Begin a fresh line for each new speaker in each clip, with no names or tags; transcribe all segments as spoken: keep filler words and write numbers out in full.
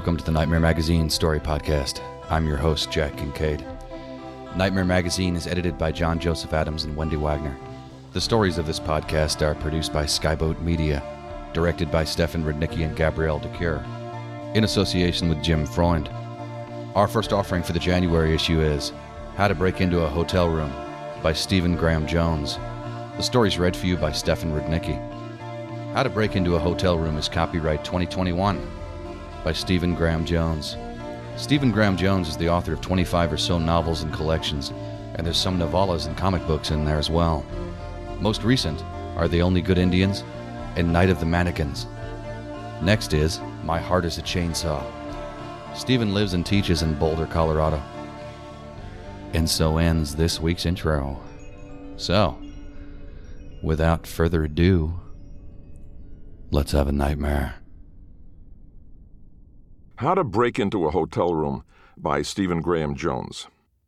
Welcome to the Nightmare Magazine Story Podcast. I'm your host, Jack Kincaid. Nightmare Magazine is edited by John Joseph Adams and Wendy Wagner. The stories of this podcast are produced by Skyboat Media, directed by Stefan Rudnicki and Gabrielle DeCure, in association with Jim Freund. Our first offering for the January issue is How to Break Into a Hotel Room by Stephen Graham Jones. The story is read for you by Stefan Rudnicki. How to Break Into a Hotel Room is copyright twenty twenty-one by Stephen Graham Jones. Stephen Graham Jones is the author of twenty-five or so novels and collections, and there's some novellas and comic books in there as well. Most recent are The Only Good Indians and Night of the Mannequins. Next is My Heart is a Chainsaw. Stephen lives and teaches in Boulder, Colorado. And so ends this week's intro. So, without further ado, let's have a nightmare.
How to Break Into a Hotel Room by Stephen Graham Jones.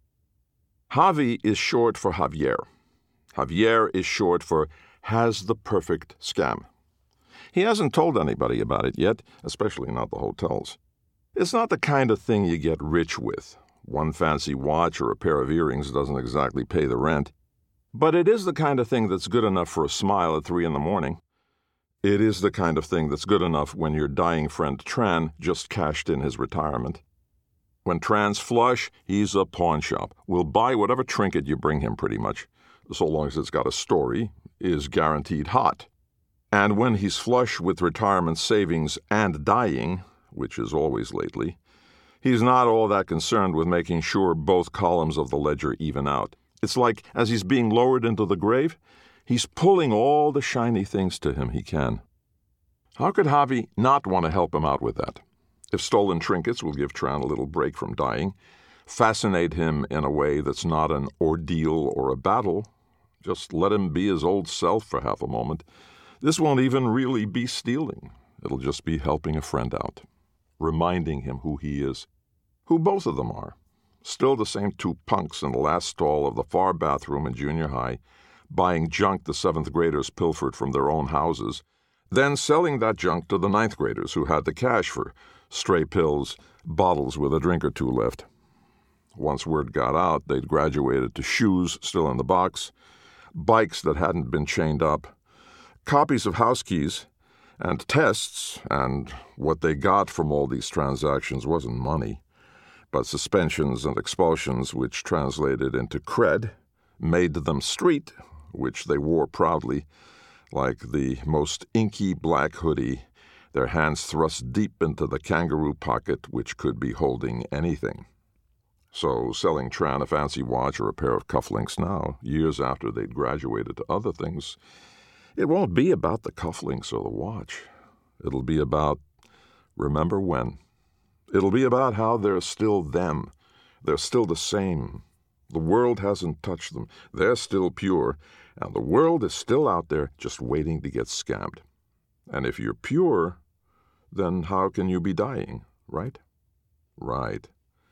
Javi is short for Javier. Javier is short for Has the Perfect Scam. He hasn't told anybody about it yet, especially not the hotels. It's not the kind of thing you get rich with. One fancy watch or a pair of earrings doesn't exactly pay the rent. But it is the kind of thing that's good enough for a smile at three in the morning. It is the kind of thing that's good enough when your dying friend Tran just cashed in his retirement. When Tran's flush, he's a pawn shop. Will buy whatever trinket you bring him pretty much, so long as it's got a story, is guaranteed hot. And when he's flush with retirement savings and dying, which is always lately, he's not all that concerned with making sure both columns of the ledger even out. It's like, as he's being lowered into the grave, he's pulling all the shiny things to him he can. How could Javi not want to help him out with that? If stolen trinkets will give Tran a little break from dying, fascinate him in a way that's not an ordeal or a battle, just let him be his old self for half a moment, this won't even really be stealing. It'll just be helping a friend out, reminding him who he is, who both of them are. Still the same two punks in the last stall of the far bathroom in junior high, buying junk the seventh graders pilfered from their own houses, then selling that junk to the ninth graders who had the cash for stray pills, bottles with a drink or two left. Once word got out, they'd graduated to shoes still in the box, bikes that hadn't been chained up, copies of house keys, and tests, and what they got from all these transactions wasn't money, but suspensions and expulsions which translated into cred, made them street, which they wore proudly, like the most inky black hoodie, their hands thrust deep into the kangaroo pocket which could be holding anything. So selling Tran a fancy watch or a pair of cufflinks now, years after they'd graduated to other things, it won't be about the cufflinks or the watch. It'll be about remember when. It'll be about how they're still them. They're still the same. The world hasn't touched them. They're still pure, and the world is still out there just waiting to get scammed. And if you're pure, then how can you be dying, right? Right.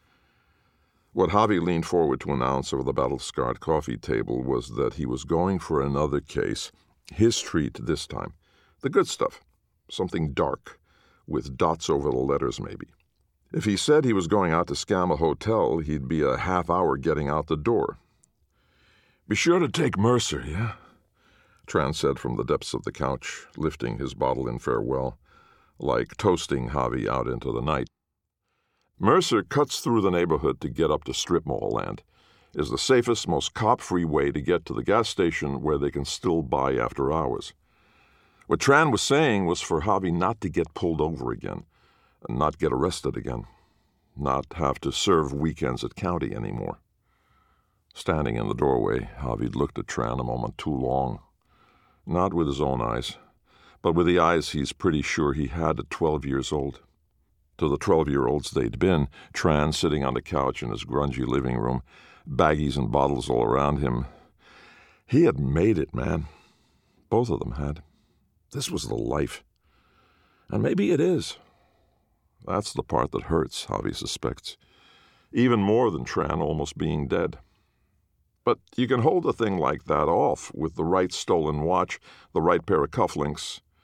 What Javi leaned forward to announce over the battle-scarred coffee table was that he was going for another case, his treat this time. The good stuff, something dark, with dots over the letters maybe. If he said he was going out to scam a hotel, he'd be a half hour getting out the door. "Be sure to take Mercer, yeah?" Tran said from the depths of the couch, lifting his bottle in farewell, like toasting Javi out into the night. Mercer cuts through the neighborhood to get up to strip mall land, is the safest, most cop-free way to get to the gas station where they can still buy after hours. What Tran was saying was for Javi not to get pulled over again, and not get arrested again, not have to serve weekends at county anymore. Standing in the doorway, Javi looked at Tran a moment too long, not with his own eyes, but with the eyes he's pretty sure he had at twelve years old. To the twelve-year-olds they'd been, Tran sitting on the couch in his grungy living room, baggies and bottles all around him. He had made it, man. Both of them had. This was the life. And maybe it is. That's the part that hurts, Javi suspects, even more than Tran almost being dead. But you can hold a thing like that off with the right stolen watch, the right pair of cufflinks,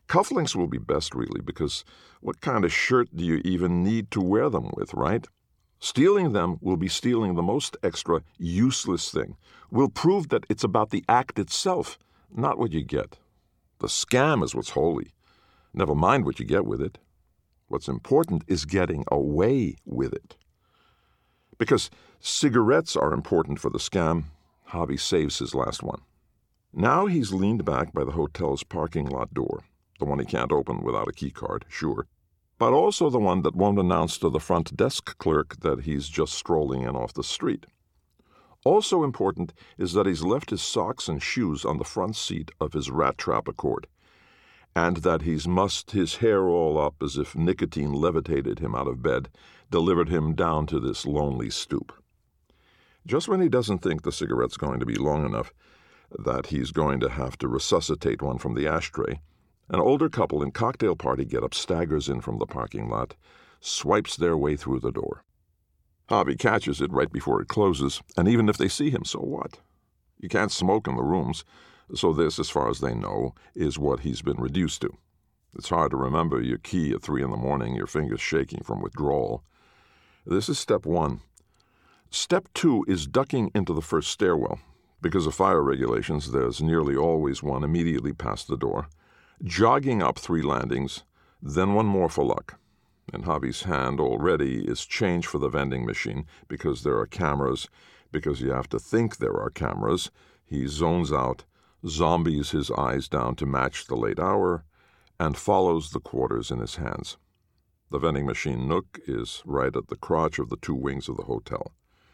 Cufflinks will be best, really, because what kind of shirt do you even need to wear them with, right? Stealing them will be stealing the most extra, useless thing. Will prove that it's about the act itself, not what you get. The scam is what's holy. Never mind what you get with it. What's important is getting away with it. Because cigarettes are important for the scam, Javi saves his last one. Now he's leaned back by the hotel's parking lot door, the one he can't open without a key card, sure, but also the one that won't announce to the front desk clerk that he's just strolling in off the street. Also important is that he's left his socks and shoes on the front seat of his rat trap Accord, and that he's mussed his hair all up as if nicotine levitated him out of bed, delivered him down to this lonely stoop. Just when he doesn't think the cigarette's going to be long enough, that he's going to have to resuscitate one from the ashtray, an older couple in cocktail party get-up staggers in from the parking lot, swipes their way through the door. Javi catches it right before it closes, and even if they see him, so what? You can't smoke in the rooms, so this, as far as they know, is what he's been reduced to. It's hard to remember your key at three in the morning, your fingers shaking from withdrawal. This is step one. Step two is ducking into the first stairwell. Because of fire regulations, there's nearly always one immediately past the door. Jogging up three landings, then one more for luck. In Javi's hand already is change for the vending machine, because there are cameras, because you have to think there are cameras. He zones out, zombies his eyes down to match the late hour, and follows the quarters in his hands. The vending machine nook is right at the crotch of the two wings of the hotel.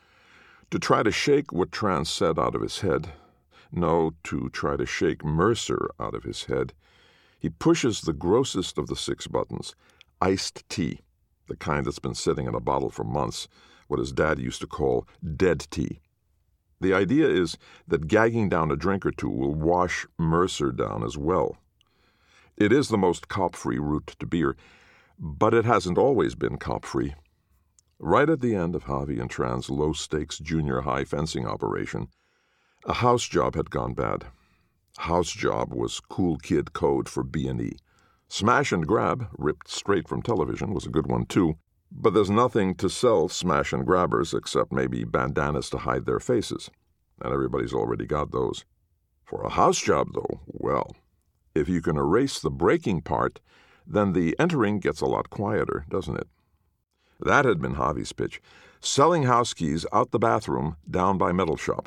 To try to shake what Tran said out of his head, no, to try to shake Mercer out of his head, he pushes the grossest of the six buttons, iced tea, the kind that's been sitting in a bottle for months, what his dad used to call dead tea. The idea is that gagging down a drink or two will wash Mercer down as well. It is the most cop-free route to beer, but it hasn't always been cop-free. Right at the end of Javi and Tran's low-stakes junior high fencing operation, a house job had gone bad. House job was cool kid code for B and E. Smash and grab, ripped straight from television, was a good one too, but there's nothing to sell smash and grabbers except maybe bandanas to hide their faces, and everybody's already got those. For a house job, though, well, if you can erase the breaking part, then the entering gets a lot quieter, doesn't it? That had been Javi's pitch, selling house keys out the bathroom down by metal shop.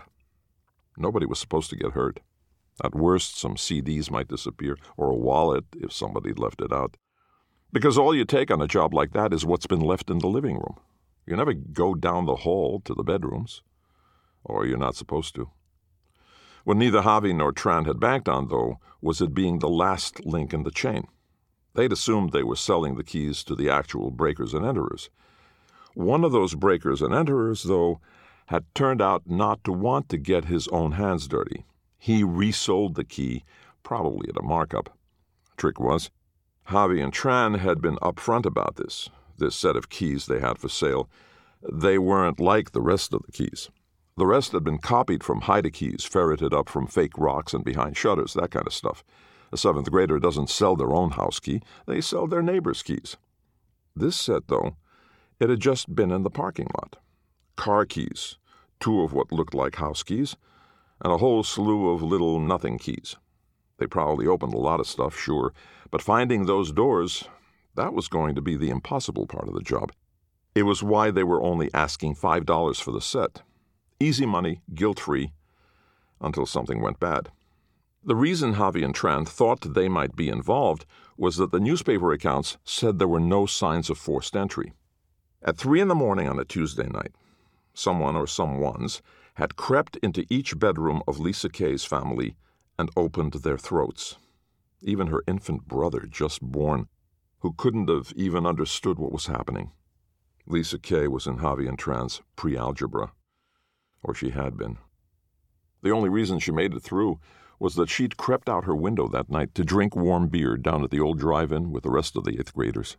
Nobody was supposed to get hurt. At worst, some C Ds might disappear, or a wallet if somebody'd left it out. Because all you take on a job like that is what's been left in the living room. You never go down the hall to the bedrooms. Or you're not supposed to. What neither Javi nor Tran had banked on, though, was it being the last link in the chain. They'd assumed they were selling the keys to the actual breakers and enterers. One of those breakers and enterers, though, had turned out not to want to get his own hands dirty. He resold the key, probably at a markup. Trick was, Javi and Tran had been upfront about this, this set of keys they had for sale. They weren't like the rest of the keys. The rest had been copied from hide-a-keys, ferreted up from fake rocks and behind shutters, that kind of stuff. A seventh grader doesn't sell their own house key, they sell their neighbor's keys. This set, though, it had just been in the parking lot. Car keys, two of what looked like house keys, and a whole slew of little nothing keys. They probably opened a lot of stuff, sure, but finding those doors, that was going to be the impossible part of the job. It was why they were only asking five dollars for the set. Easy money, guilt-free, until something went bad. The reason Javi and Tran thought they might be involved was that the newspaper accounts said there were no signs of forced entry. At three in the morning on a Tuesday night, someone or someones had crept into each bedroom of Lisa Kay's family and opened their throats. Even her infant brother, just born, who couldn't have even understood what was happening. Lisa Kay was in Javi and Tran's pre-algebra, or she had been. The only reason she made it through was that she'd crept out her window that night to drink warm beer down at the old drive-in with the rest of the eighth graders.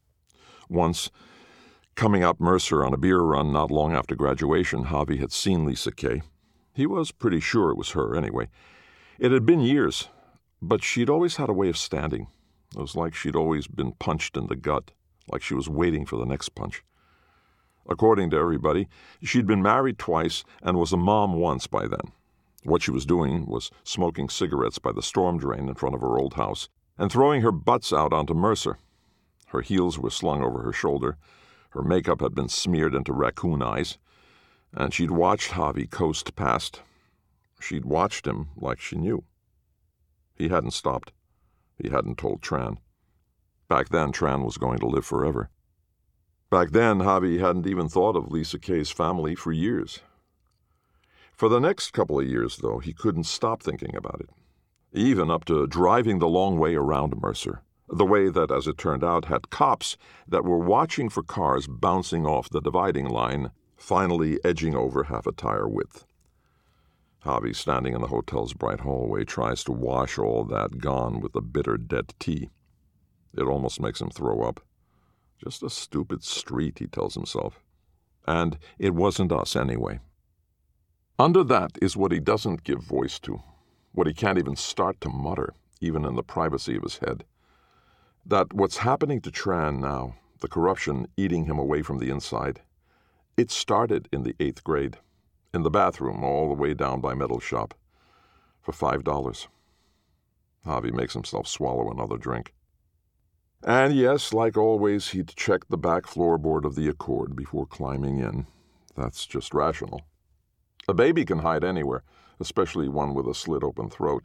Once, coming up Mercer on a beer run not long after graduation, Javi had seen Lisa Kay. He was pretty sure it was her, anyway. It had been years, but she'd always had a way of standing, It was like she'd always been punched in the gut, like she was waiting for the next punch. According to everybody, she'd been married twice and was a mom once by then. What she was doing was smoking cigarettes by the storm drain in front of her old house and throwing her butts out onto Mercer. Her heels were slung over her shoulder, her makeup had been smeared into raccoon eyes, and she'd watched Javi coast past. She'd watched him like she knew. He hadn't stopped. He hadn't told Tran. Back then, Tran was going to live forever. Back then, Javi hadn't even thought of Lisa Kay's family for years. For the next couple of years, though, he couldn't stop thinking about it, even up to driving the long way around Mercer, the way that, as it turned out, had cops that were watching for cars bouncing off the dividing line, finally edging over half a tire width. Javi, standing in the hotel's bright hallway, tries to wash all that gone with a bitter dead tea. It almost makes him throw up. Just a stupid street, he tells himself. And it wasn't us anyway. Under that is what he doesn't give voice to, what he can't even start to mutter, even in the privacy of his head. That what's happening to Tran now, the corruption eating him away from the inside, it started in the eighth grade, in the bathroom all the way down by Metal Shop, for five dollars. Javi makes himself swallow another drink. And yes, like always, he'd check the back floorboard of the Accord before climbing in. That's just rational. A baby can hide anywhere, especially one with a slit-open throat.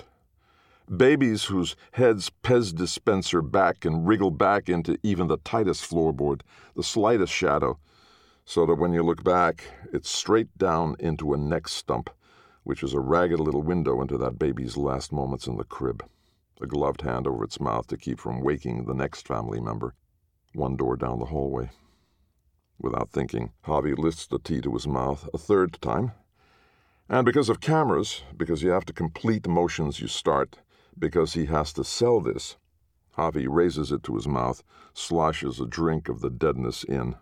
Babies whose heads Pez dispenser back and wriggle back into even the tightest floorboard, the slightest shadow, so that when you look back, it's straight down into a neck stump, which is a ragged little window into that baby's last moments in the crib. A gloved hand over its mouth to keep from waking the next family member, one door down the hallway. Without thinking, Javi lifts the tea to his mouth a third time. And because of cameras, because you have to complete motions you start, because he has to sell this, Javi raises it to his mouth, sloshes a drink of the deadness in.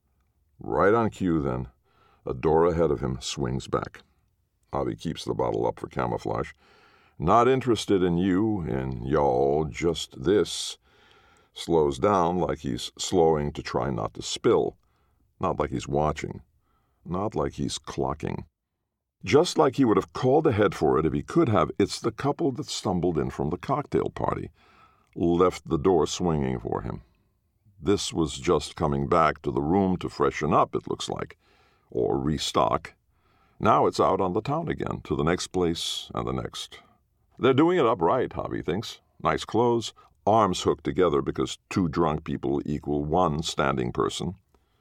Right on cue, then, a door ahead of him swings back. Javi keeps the bottle up for camouflage. Not interested in you, in y'all, just this. Slows down like he's slowing to try not to spill. Not like he's watching. Not like he's clocking. Just like he would have called ahead for it if he could have, it's the couple that stumbled in from the cocktail party. Left the door swinging for him. This was just coming back to the room to freshen up, it looks like. Or restock. Now it's out on the town again, to the next place and the next. They're doing it up right, Javi thinks. Nice clothes, arms hooked together because two drunk people equal one standing person.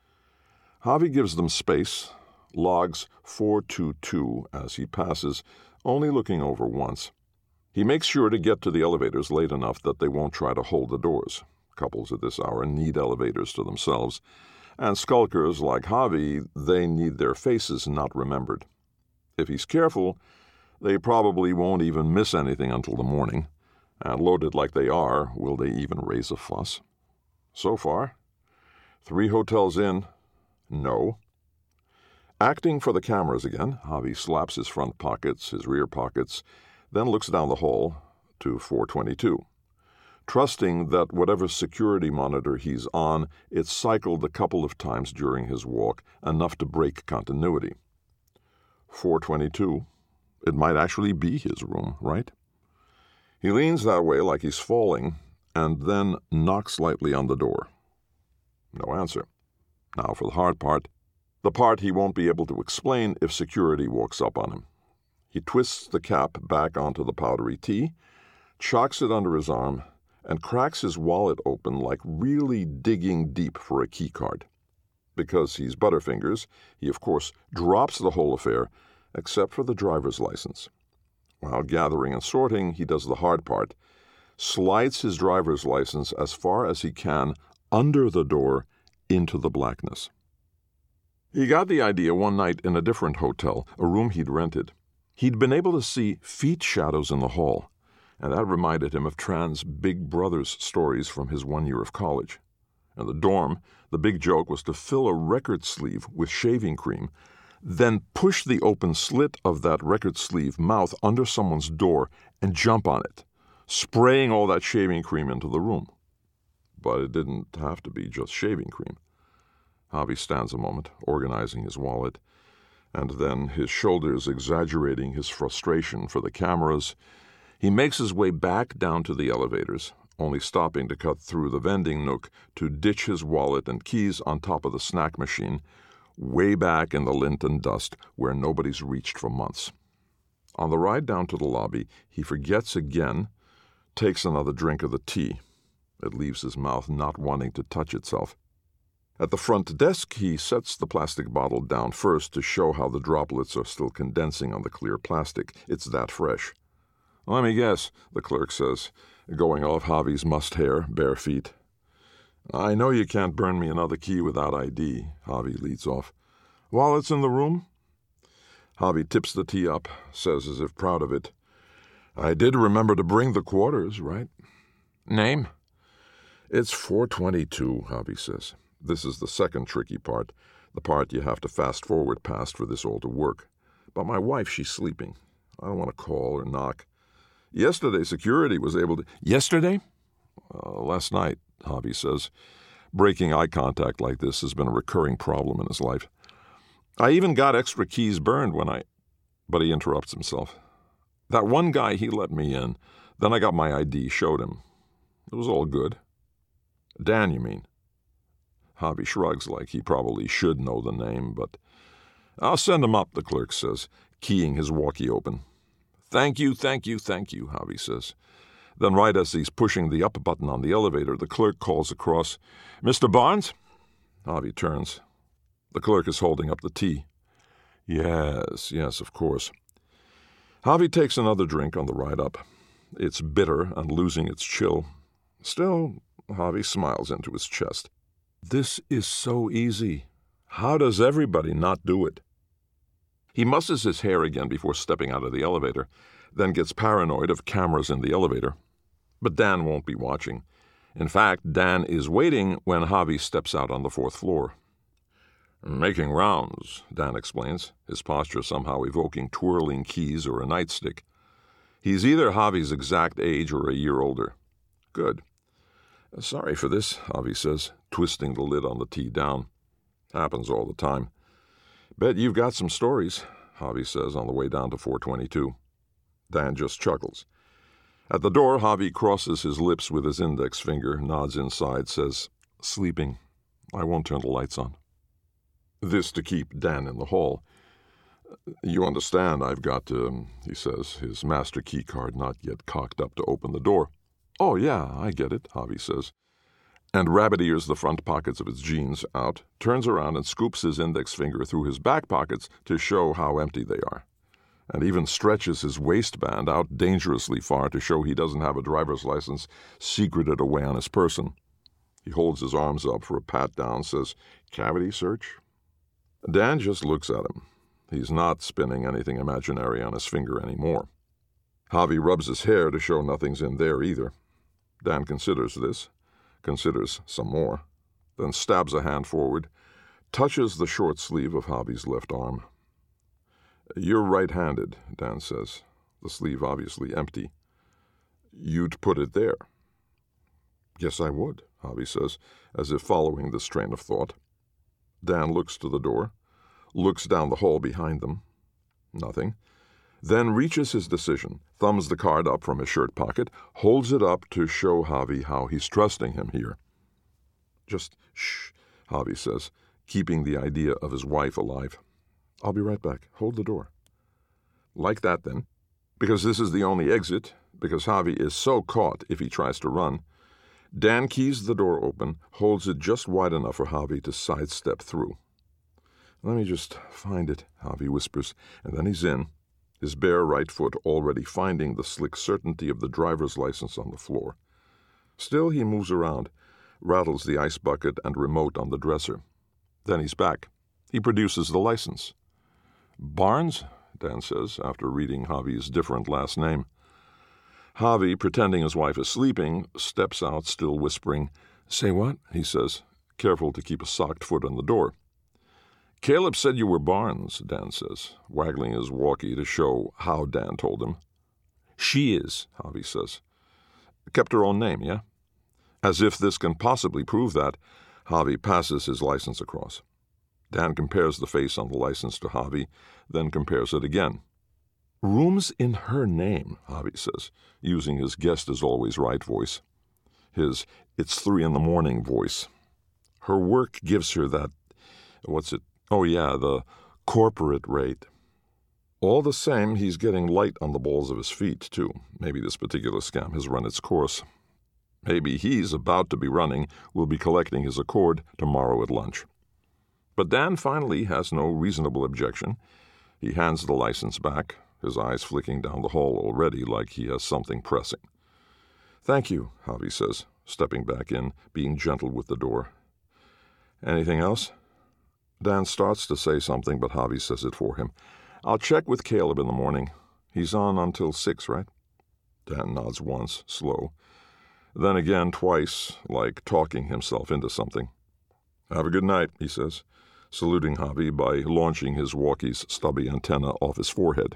Javi gives them space, logs four two two as he passes, only looking over once. He makes sure to get to the elevators late enough that they won't try to hold the doors. Couples at this hour need elevators to themselves, and skulkers like Javi, they need their faces not remembered. If he's careful, they probably won't even miss anything until the morning, and loaded like they are, will they even raise a fuss? So far, three hotels in, no. Acting for the cameras again, Javi slaps his front pockets, his rear pockets, then looks down the hall to four twenty-two, trusting that whatever security monitor he's on, it's cycled a couple of times during his walk, enough to break continuity. four twenty-two. It might actually be his room, right? He leans that way like he's falling, and then knocks lightly on the door. No answer. Now for the hard part, the part he won't be able to explain if security walks up on him. He twists the cap back onto the powdery tea, chalks it under his arm, and cracks his wallet open like really digging deep for a key card. Because he's Butterfingers, he of course drops the whole affair, except for the driver's license. While gathering and sorting, he does the hard part, slides his driver's license as far as he can under the door into the blackness. He got the idea one night in a different hotel, a room he'd rented. He'd been able to see feet shadows in the hall, and that reminded him of Tran's Big Brother's stories from his one year of college. In the dorm, the big joke was to fill a record sleeve with shaving cream, then push the open slit of that record sleeve mouth under someone's door and jump on it, spraying all that shaving cream into the room. But it didn't have to be just shaving cream. Javi stands a moment, organizing his wallet, and then, his shoulders exaggerating his frustration for the cameras, he makes his way back down to the elevators, only stopping to cut through the vending nook to ditch his wallet and keys on top of the snack machine, way back in the lint and dust where nobody's reached for months. On the ride down to the lobby, he forgets again, takes another drink of the tea. It leaves his mouth not wanting to touch itself. At the front desk, he sets the plastic bottle down first to show how the droplets are still condensing on the clear plastic. It's that fresh. "Let me guess," the clerk says, going off Javi's mussed hair, bare feet. "I know you can't burn me another key without I D, Javi leads off. "Wallet's in the room?" Javi tips the tea up, says as if proud of it, "I did remember to bring the quarters, right?" "Name?" "It's four twenty-two, Javi says. This is the second tricky part, the part you have to fast-forward past for this all to work. But my wife, she's sleeping. I don't want to call or knock. Yesterday, security was able to—" "Yesterday?" Uh, last night, Javi says. Breaking eye contact like this has been a recurring problem in his life. "I even got extra keys burned when I—" But he interrupts himself. "That one guy, he let me in. Then I got my I D, showed him. It was all good." "Dan, you mean?" Javi shrugs like he probably should know the name, but... "I'll send him up," the clerk says, keying his walkie open. "Thank you, thank you, thank you," Javi says. Then right as he's pushing the up button on the elevator, the clerk calls across, "Mister Barnes?" Javi turns. The clerk is holding up the tea. Yes, yes, of course. Javi takes another drink on the ride up. It's bitter and losing its chill. Still, Javi smiles into his chest. This is so easy. How does everybody not do it? He musses his hair again before stepping out of the elevator, then gets paranoid of cameras in the elevator. But Dan won't be watching. In fact, Dan is waiting when Javi steps out on the fourth floor. "Making rounds," Dan explains, his posture somehow evoking twirling keys or a nightstick. He's either Javi's exact age or a year older. Good. "Sorry for this," Javi says, twisting the lid on the tea down. Happens all the time. "Bet you've got some stories," Javi says on the way down to four twenty-two. Dan just chuckles. At the door, Javi crosses his lips with his index finger, nods inside, says, "Sleeping. I won't turn the lights on." This to keep Dan in the hall. "You understand I've got to," he says, his master key card not yet cocked up to open the door. "Oh, yeah, I get it," Javi says, and rabbit-ears the front pockets of his jeans out, turns around and scoops his index finger through his back pockets to show how empty they are, and even stretches his waistband out dangerously far to show he doesn't have a driver's license secreted away on his person. He holds his arms up for a pat-down, says, "Cavity search?" Dan just looks at him. He's not spinning anything imaginary on his finger anymore. Javi rubs his hair to show nothing's in there either. Dan considers this, considers some more, then stabs a hand forward, touches the short sleeve of Javi's left arm. "You're right-handed," Dan says, the sleeve obviously empty. "You'd put it there." "Yes, I would," Javi says, as if following this train of thought. Dan looks to the door, looks down the hall behind them. Nothing. Then reaches his decision, thumbs the card up from his shirt pocket, holds it up to show Javi how he's trusting him here. "Just shh," Javi says, keeping the idea of his wife alive. "I'll be right back. Hold the door." Like that, then. Because this is the only exit, because Javi is so caught if he tries to run, Dan keys the door open, holds it just wide enough for Javi to sidestep through. "Let me just find it," Javi whispers, and then he's in, his bare right foot already finding the slick certainty of the driver's license on the floor. Still he moves around, rattles the ice bucket and remote on the dresser. Then he's back. He produces the license. "Barnes?" Dan says, after reading Javi's different last name. Javi, pretending his wife is sleeping, steps out, still whispering. "Say what?" he says, careful to keep a socked foot on the door. "Caleb said you were Barnes," Dan says, waggling his walkie to show how Dan told him. "She is," Javi says. Kept her own name, yeah? As if this can possibly prove that, Javi passes his license across. Dan compares the face on the license to Javi, then compares it again. Rooms in her name, Javi says, using his guest-is-always-right voice. His it's three in the morning voice. Her work gives her that, what's it, oh yeah, the corporate rate. All the same, he's getting light on the balls of his feet, too. Maybe this particular scam has run its course. Maybe he's about to be running, will be collecting his accord tomorrow at lunch. But Dan finally has no reasonable objection. He hands the license back, his eyes flicking down the hall already like he has something pressing. Thank you, Javi says, stepping back in, being gentle with the door. Anything else? Dan starts to say something, but Javi says it for him. I'll check with Caleb in the morning. He's on until six, right? Dan nods once, slow. Then again twice, like talking himself into something. Have a good night, he says, saluting Javi by launching his walkie's stubby antenna off his forehead.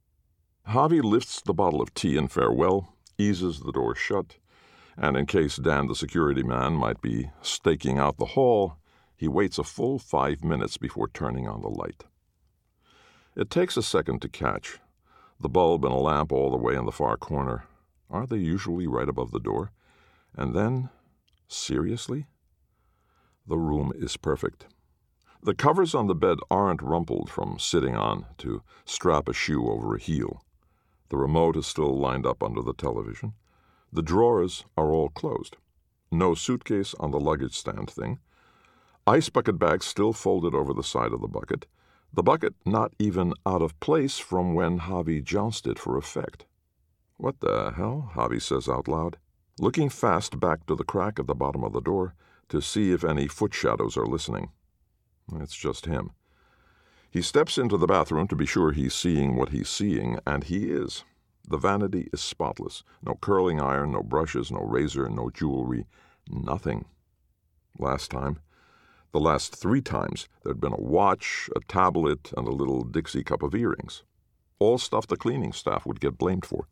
Javi lifts the bottle of tea in farewell, eases the door shut, and in case Dan the security man might be staking out the hall, he waits a full five minutes before turning on the light. It takes a second to catch. The bulb and a lamp all the way in the far corner. Aren't they usually right above the door? And then, seriously? The room is perfect. The covers on the bed aren't rumpled from sitting on to strap a shoe over a heel. The remote is still lined up under the television. The drawers are all closed. No suitcase on the luggage stand thing. Ice bucket bag still folded over the side of the bucket. The bucket not even out of place from when Javi jounced it for effect. What the hell? Javi says out loud, looking fast back to the crack at the bottom of the door to see if any foot shadows are listening. It's just him. He steps into the bathroom to be sure he's seeing what he's seeing, and he is. The vanity is spotless. No curling iron, no brushes, no razor, no jewelry, nothing. Last time, the last three times, there'd been a watch, a tablet, and a little Dixie cup of earrings. All stuff the cleaning staff would get blamed for.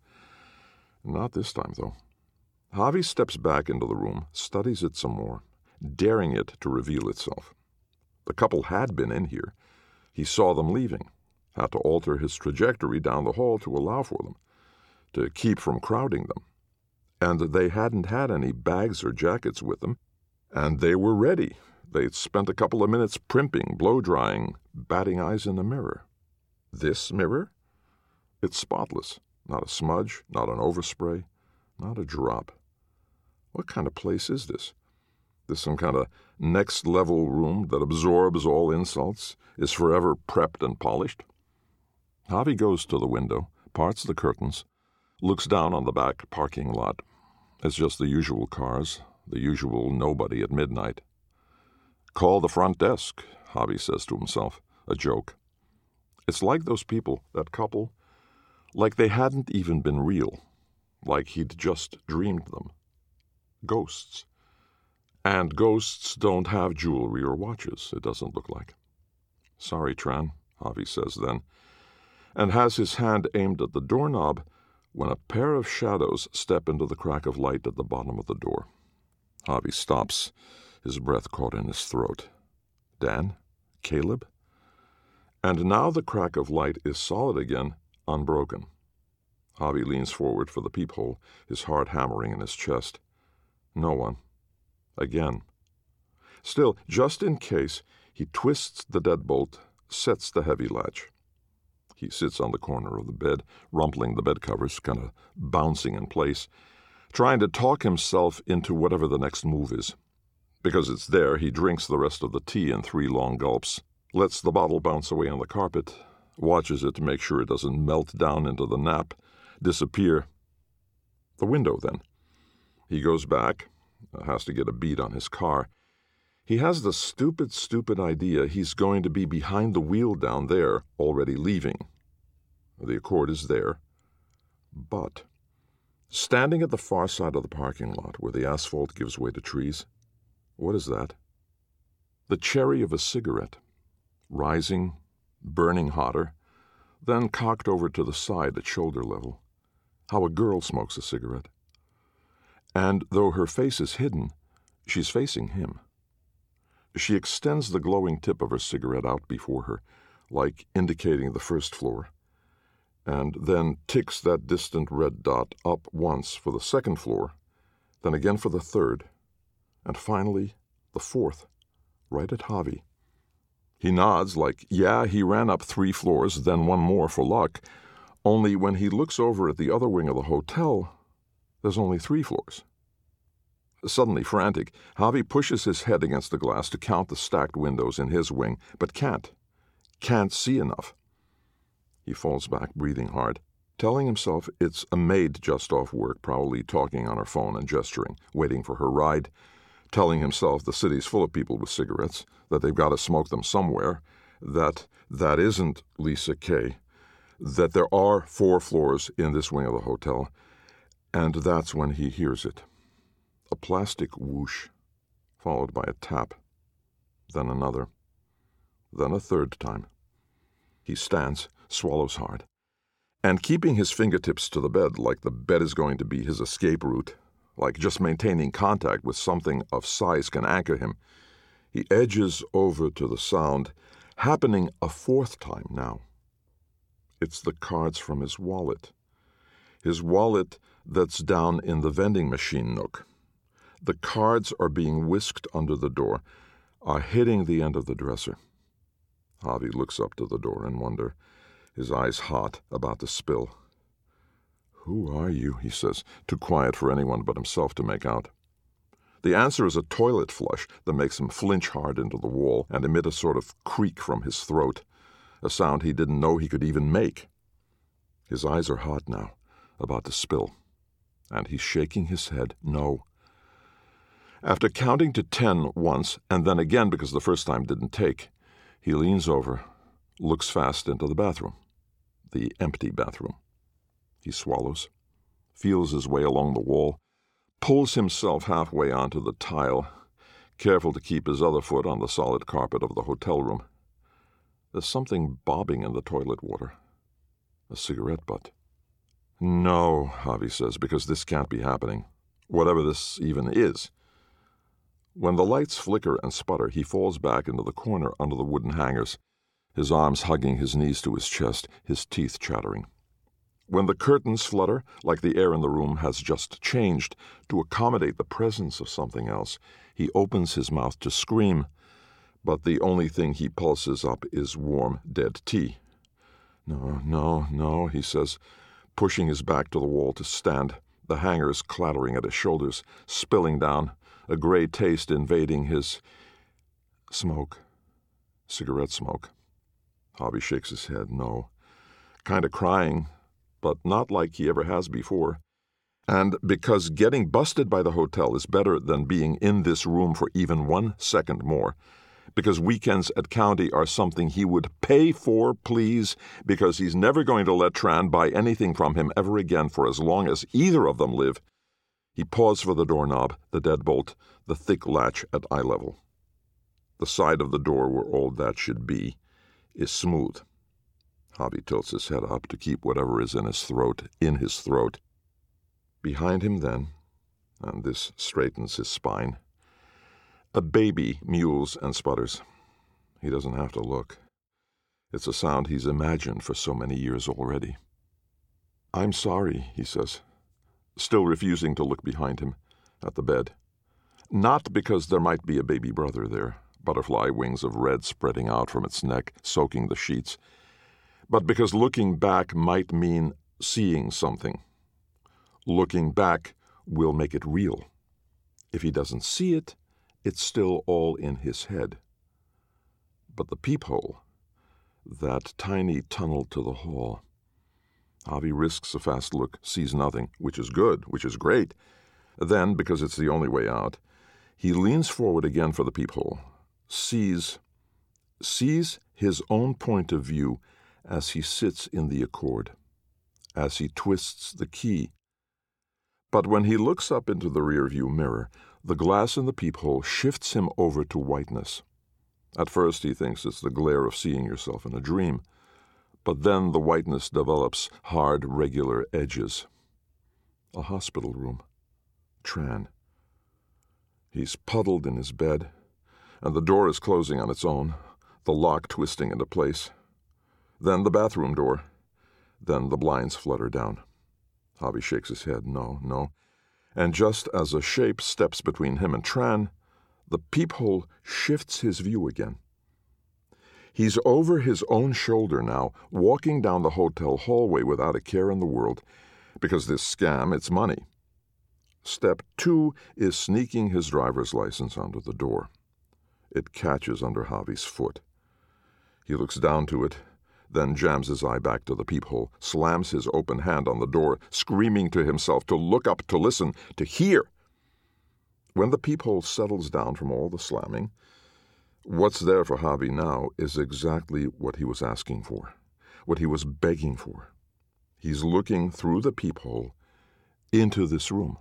Not this time, though. Javi steps back into the room, studies it some more, daring it to reveal itself. The couple had been in here. He saw them leaving, had to alter his trajectory down the hall to allow for them, to keep from crowding them. And they hadn't had any bags or jackets with them, and they were ready. They'd spent a couple of minutes primping, blow-drying, batting eyes in the mirror. This mirror? It's spotless. Not a smudge, not an overspray, not a drop. What kind of place is this? This some kind of next-level room that absorbs all insults, is forever prepped and polished? Javi goes to the window, parts the curtains, looks down on the back parking lot. It's just the usual cars, the usual nobody at midnight. Call the front desk, Javi says to himself, a joke. It's like those people, that couple, like they hadn't even been real, like he'd just dreamed them. Ghosts. And ghosts don't have jewelry or watches, it doesn't look like. Sorry, Tran, Javi says then, and has his hand aimed at the doorknob when a pair of shadows step into the crack of light at the bottom of the door. Javi stops, his breath caught in his throat. Dan? Caleb? And now the crack of light is solid again, unbroken. Javi leans forward for the peephole, his heart hammering in his chest. No one. Again. Still, just in case, he twists the deadbolt, sets the heavy latch. He sits on the corner of the bed, rumpling the bed covers, kind of bouncing in place, trying to talk himself into whatever the next move is. Because it's there, he drinks the rest of the tea in three long gulps, lets the bottle bounce away on the carpet, watches it to make sure it doesn't melt down into the nap, disappear. The window, then. He goes back, has to get a beat on his car. He has the stupid, stupid idea he's going to be behind the wheel down there, already leaving. The Accord is there. But, standing at the far side of the parking lot where the asphalt gives way to trees, what is that? The cherry of a cigarette, rising, burning hotter, then cocked over to the side at shoulder level. How a girl smokes a cigarette. And though her face is hidden, she's facing him. She extends the glowing tip of her cigarette out before her, like indicating the first floor, and then ticks that distant red dot up once for the second floor, then again for the third, and finally the fourth, right at Javi. He nods like, yeah, he ran up three floors, then one more for luck, only when he looks over at the other wing of the hotel, there's only three floors. Suddenly frantic, Javi pushes his head against the glass to count the stacked windows in his wing, but can't. Can't see enough. He falls back, breathing hard, telling himself it's a maid just off work, probably talking on her phone and gesturing, waiting for her ride, telling himself the city's full of people with cigarettes, that they've got to smoke them somewhere, that that isn't Lisa Kay, that there are four floors in this wing of the hotel, and that's when he hears it. A plastic whoosh, followed by a tap, then another, then a third time. He stands, swallows hard, and keeping his fingertips to the bed like the bed is going to be his escape route, like just maintaining contact with something of size can anchor him, he edges over to the sound, happening a fourth time now. It's the cards from his wallet. His wallet that's down in the vending machine nook. The cards are being whisked under the door, are hitting the end of the dresser. Javi looks up to the door in wonder, his eyes hot, about to spill. "Who are you?" he says, too quiet for anyone but himself to make out. The answer is a toilet flush that makes him flinch hard into the wall and emit a sort of creak from his throat, a sound he didn't know he could even make. His eyes are hot now, about to spill, and he's shaking his head no. After counting to ten once, and then again because the first time didn't take, he leans over, looks fast into the bathroom, the empty bathroom. He swallows, feels his way along the wall, pulls himself halfway onto the tile, careful to keep his other foot on the solid carpet of the hotel room. There's something bobbing in the toilet water. A cigarette butt. "No," Javi says, because this can't be happening, whatever this even is. When the lights flicker and sputter, he falls back into the corner under the wooden hangers, his arms hugging his knees to his chest, his teeth chattering. When the curtains flutter, like the air in the room has just changed to accommodate the presence of something else, he opens his mouth to scream, but the only thing he pulses up is warm, dead tea. "No, no, no," he says, pushing his back to the wall to stand, the hangers clattering at his shoulders, spilling down, a gray taste invading his... Smoke. Cigarette smoke. Javi shakes his head. No. Kind of crying, but not like he ever has before. And because getting busted by the hotel is better than being in this room for even one second more, because weekends at County are something he would pay for, please, because he's never going to let Tran buy anything from him ever again for as long as either of them live, he paused for the doorknob, the deadbolt, the thick latch at eye level. The side of the door where all that should be is smooth. Javi tilts his head up to keep whatever is in his throat in his throat. Behind him then, and this straightens his spine, a baby mews and sputters. He doesn't have to look. It's a sound he's imagined for so many years already. "I'm sorry," he says, still refusing to look behind him, at the bed. Not because there might be a baby brother there, butterfly wings of red spreading out from its neck, soaking the sheets, but because looking back might mean seeing something. Looking back will make it real. If he doesn't see it, it's still all in his head. But the peephole, that tiny tunnel to the hall, Javi risks a fast look, sees nothing, which is good, which is great. Then, because it's the only way out, he leans forward again for the peephole, sees, sees his own point of view as he sits in the Accord, as he twists the key. But when he looks up into the rearview mirror, the glass in the peephole shifts him over to whiteness. At first he thinks it's the glare of seeing yourself in a dream, but then the whiteness develops hard, regular edges. A hospital room. Tran. He's puddled in his bed, and the door is closing on its own, the lock twisting into place. Then the bathroom door. Then the blinds flutter down. Javi shakes his head. No, no. And just as a shape steps between him and Tran, the peephole shifts his view again. He's over his own shoulder now, walking down the hotel hallway without a care in the world, because this scam, it's money. Step two is sneaking his driver's license under the door. It catches under Javi's foot. He looks down to it, then jams his eye back to the peephole, slams his open hand on the door, screaming to himself to look up, to listen, to hear. When the peephole settles down from all the slamming, what's there for Javi now is exactly what he was asking for, what he was begging for. He's looking through the peephole into this room.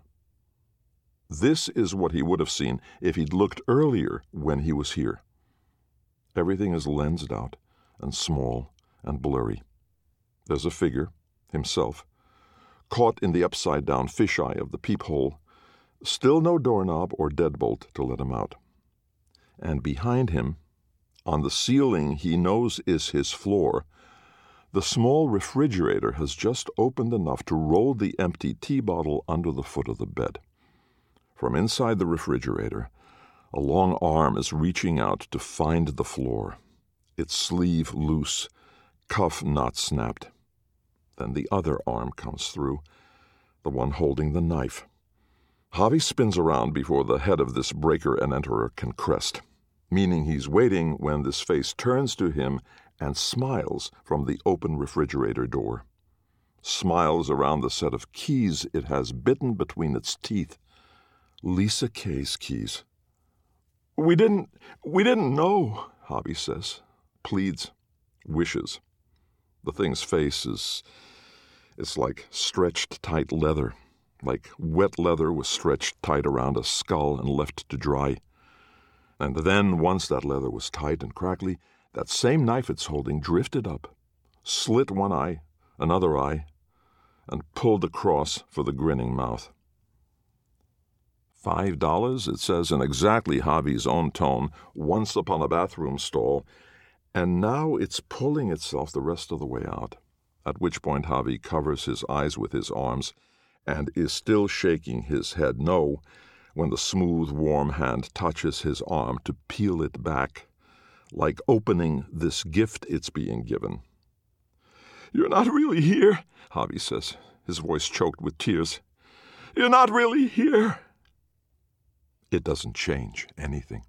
This is what he would have seen if he'd looked earlier when he was here. Everything is lensed out and small and blurry. There's a figure, himself, caught in the upside-down fisheye of the peephole, still no doorknob or deadbolt to let him out. And behind him, on the ceiling he knows is his floor, the small refrigerator has just opened enough to roll the empty tea bottle under the foot of the bed. From inside the refrigerator, a long arm is reaching out to find the floor, its sleeve loose, cuff not snapped. Then the other arm comes through, the one holding the knife. Javi spins around before the head of this breaker and enterer can crest, meaning he's waiting when this face turns to him and smiles from the open refrigerator door. Smiles around the set of keys it has bitten between its teeth. Lisa Kay's keys. We didn't, we didn't know, Javi says, pleads, wishes. The thing's face is, it's like stretched tight leather, like wet leather was stretched tight around a skull and left to dry. And then, once that leather was tight and crackly, that same knife it's holding drifted up, slit one eye, another eye, and pulled across for the grinning mouth. Five dollars, it says in exactly Javi's own tone, once upon a bathroom stall, and now it's pulling itself the rest of the way out, at which point Javi covers his eyes with his arms and is still shaking his head no when the smooth, warm hand touches his arm to peel it back, like opening this gift it's being given. You're not really here, Javi says, his voice choked with tears. You're not really here. It doesn't change anything.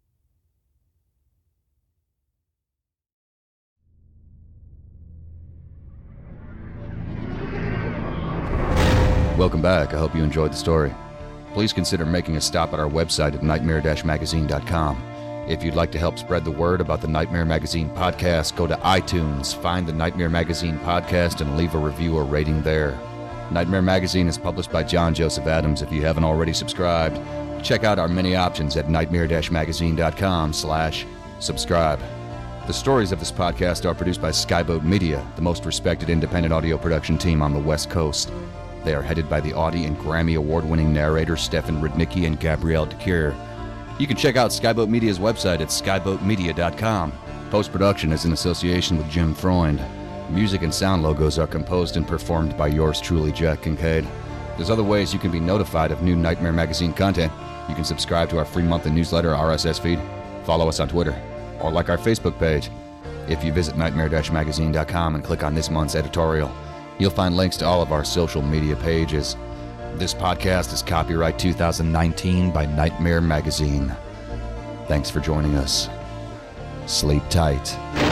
Welcome back. I hope you enjoyed the story. Please consider making a stop at our website at nightmare dash magazine dot com. If you'd like to help spread the word about the Nightmare Magazine podcast, go to iTunes, find the Nightmare Magazine podcast, and leave a review or rating there. Nightmare Magazine is published by John Joseph Adams. If you haven't already subscribed, check out our many options at nightmare dash magazine dot com slash subscribe. The stories of this podcast are produced by Skyboat Media, the most respected independent audio production team on the West Coast. They are headed by the Audie and Grammy Award-winning narrators Stefan Rudnicki and Gabrielle DeCure. You can check out Skyboat Media's website at skyboat media dot com. Post-production is in association with Jim Freund. Music and sound logos are composed and performed by yours truly, Jack Kincaid. There's other ways you can be notified of new Nightmare Magazine content. You can subscribe to our free monthly newsletter R S S feed, follow us on Twitter, or like our Facebook page. If you visit nightmare dash magazine dot com and click on this month's editorial, you'll find links to all of our social media pages. This podcast is copyright two thousand nineteen by Nightmare Magazine. Thanks for joining us. Sleep tight.